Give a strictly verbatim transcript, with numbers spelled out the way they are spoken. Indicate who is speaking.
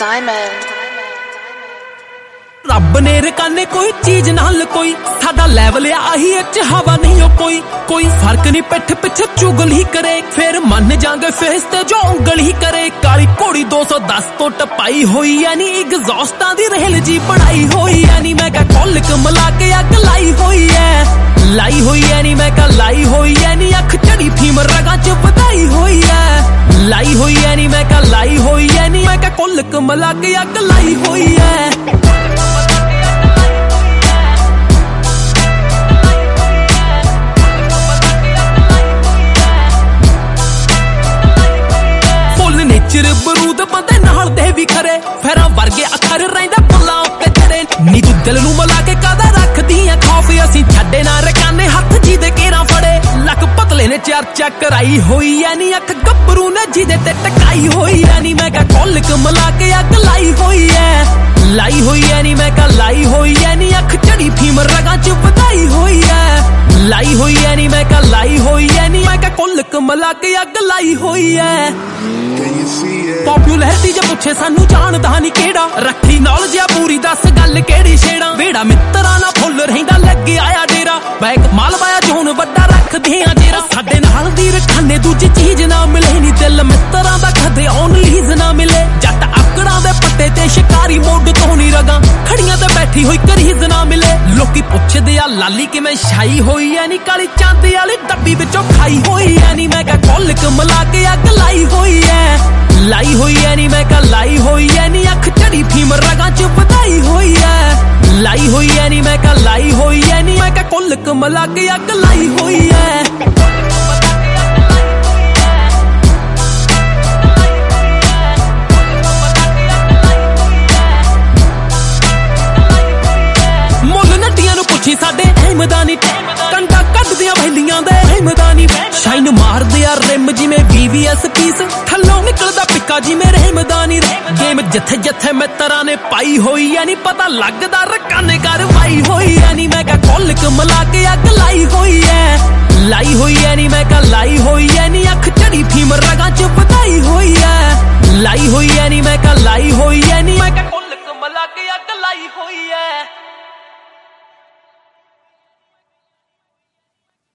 Speaker 1: Diamond
Speaker 2: रब ने रकाने कोई चीज नाल कोई साडा लेवल आही इच हवा नहीं हो कोई कोई फर्क नहीं पिठ पिछे चुगल ही करे फिर मन जांगे फेस ते जो उंगल ही करे काली घोड़ी दो सौ दस तो टपाई होई यानी एग्जॉस्टां दी रेल जी पढ़ाई होई यानी मैं क्या कोलिक मिला के अग लाई होई है लाई होई यानी मैं क्या लाई होई यानी अख चढ़ी फीम रगा च बधाई होई है लाई होई यानी मैं क्या लाई होई यानी मैं क्या कोलिक मिला के अग लाई होई है चिर बरूद बंदे नाल दे भी खरे फेरा वर्गे अखर रहिंदा बुल्लां उत्ते चढ़े नी तू दिल नूं मिला के कादा रखदी ऐ खौफ असीं छड्डे ना रकाने हत्थ जी दे घेरा फड़े लक पतले ने चर्चा कराई होई यानी अख गब्बरू ने जिदे ते टकाई होई यानी मैं क्या कोलिक मिला के अग लाई होई है लाई होई यानी मैं क्या लाई होई यानी अख चढ़ी फीम रगां च बधाई होई है लाई होई यानी मैं क्या लाई होई यानी मैं क्या कोलिक मिला के अग लाई होई है पॉपुलैरिटी जे पुछे सानू जानदा नहीं केड़ा रखी नॉलेज आ पूरी दस गल केड़ी छेड़ा वेड़ा मित्तरां ना फुੱਲ रहिंदा लगे आया डेरा बैग मालवाया जोन वड्डा रखदे आ जेरा साडे नाल दी रखाने दूजी चीज ना मिले नी दिल मित्तरां दा कदे ऑन लीज ना मिले जट आकड़ां दे पट्टे ते शिकारी मोड तो नहीं रगा खड़ियां ते बैठी होई करीज ना मिले लोकी पुछदे आ लाली किवें छाई होई ऐ नी काली चांदी वाली डब्बी विचों खाई होई ऐ नी मैं क्या कोलिक मिला के अग लाई होई है लाई होई यानी मैं क्या लाई होई यानी अख चढ़ी फीम रगां च बधाई होई है लाई होई यानी मैं क्या लाई होई यानी मैं क्या कोलिक मिला के अग लाई होई है मुल नड्डियां नूं पुछी साडे अहमदानी कंडा कड्डदियां वैलियां दे अहमदानी शाइन मारदे आ रिम जिवें वी वी एस पीस थल्लों निकलदा पिक्का जिवें रहमदानी गेम जिथे जिथे मित्तरां ने पाई होई यानी पता लगदा रकाने करवाई होई यानी मैं क्या कोलिक मिला के अग लाई होई है लाई होई यानी मैं क्या लाई होई यानी अख चढ़ी फीम रगां च बधाई होई है लाई होई यानी मैं क्या लाई होई यानी मैं क्या